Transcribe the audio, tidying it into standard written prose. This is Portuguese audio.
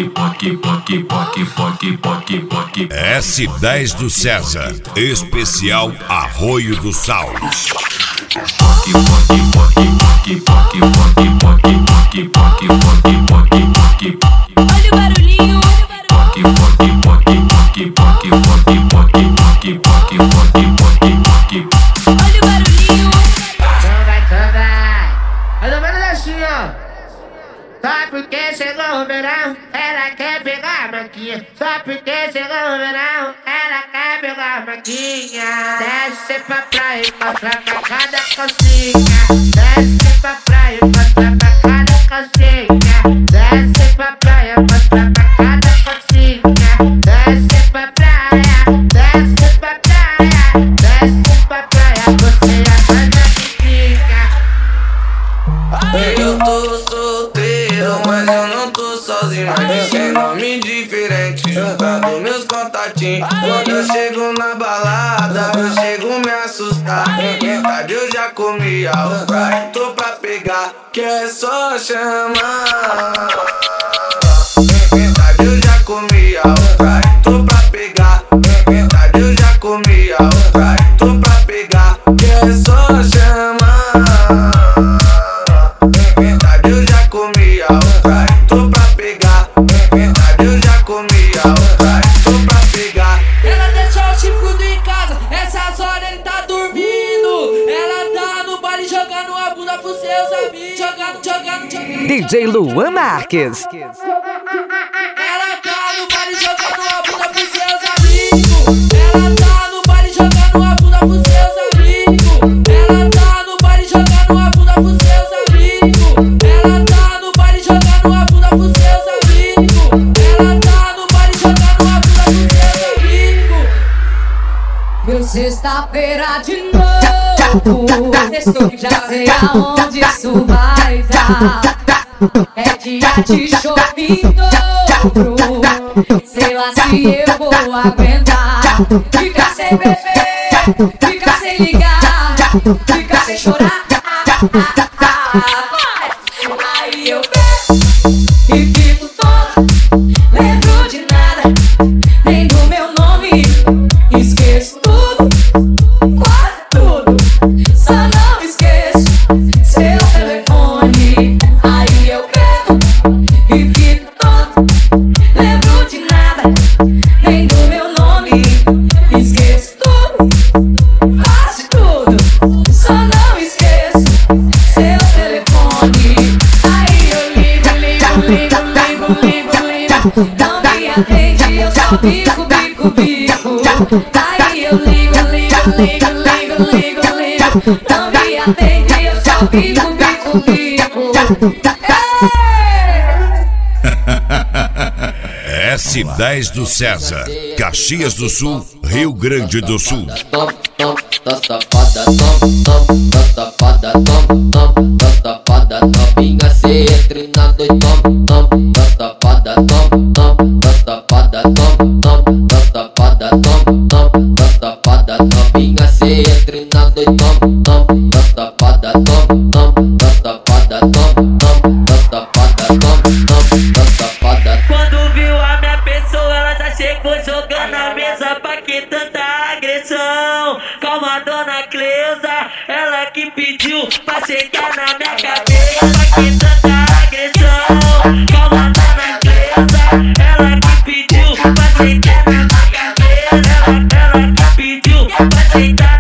S10 do César, especial Arroio do Sal. Olha o barulhinho. Olha o barulhinho. Também. Mais ou menos assim, ó. Só porque chegou o verão, ela quer pegar a maquinha. Só porque chegou o verão, ela quer pegar a maquinha. Desce pra praia e mostra pra cada calcinha. Desce pra praia e mostra pra cada calcinha. Desce pra praia e mostra pra cada calcinha. Desce pra praia, desce pra praia, desce pra praia, você é a maquinha. Eu tô solteiro, mas eu não tô sozinho. Mas tem nome diferente, juntando meus contatinhos. Quando eu chego na balada, eu chego me assustar. Verdade, eu já comi algo, tô pra pegar, que é só chamar. Verdade, eu já comi algo, tô pra pegar. Verdade, eu já comi algo, tô pra pegar, que é só chamar. Verdade, eu já comi algo, tô pra pegar. Verdade, eu já comi algo, tô pra pegar. Ela deixou o chifrudo em casa, essas horas ele tá dormindo. Ela tá no baile jogando a bunda pros seus amigos. Jogando. DJ Luan Marques. Ela tá no baile jogando a bunda pros seus amigos. Ela tá no baile jogando a bunda pros seus amigos. Ela tá no baile jogando a bunda pros seus amigos. Ela tá no baile jogando a bunda pros seus amigos. Ela tá no baile jogando a bunda pros seus amigos. Meu sexta-feira de novo. Já sei aonde isso vai dar. É dia de shopping dobro. Sei lá se eu vou aguentar. Fica sem beber, fica sem ligar, fica sem chorar. Aí eu bebo e fico toda. Lembro de nada, nem do meu nome. Esqueço tudo, quase tudo. Só não esqueço seu telefone. Aí eu bebo e fico toda. Lembro de nada, nem do meu nome. Esqueço tudo, quase tudo. Só não esqueço seu telefone. Aí eu ligo. Não me atende, eu só bico. Aí eu ligo. Não me atende, eu só bico. S10 do César, Caxias do Sul, Rio Grande do Sul. Tá safada, novinha, cê entra na noite, tá safada, tá safada, novinha, cê entra na noite, tá safada, Quando viu a minha pessoa, ela já chegou jogando a mesa. Pra que tanta agressão? Calma, dona Cleusa, ela que pediu pra chegar na minha cabeça. Pra que tanta agressão? Calma, dona Cleusa, ela que pediu pra chegar na minha cabeça. Ela que pediu pra chegar.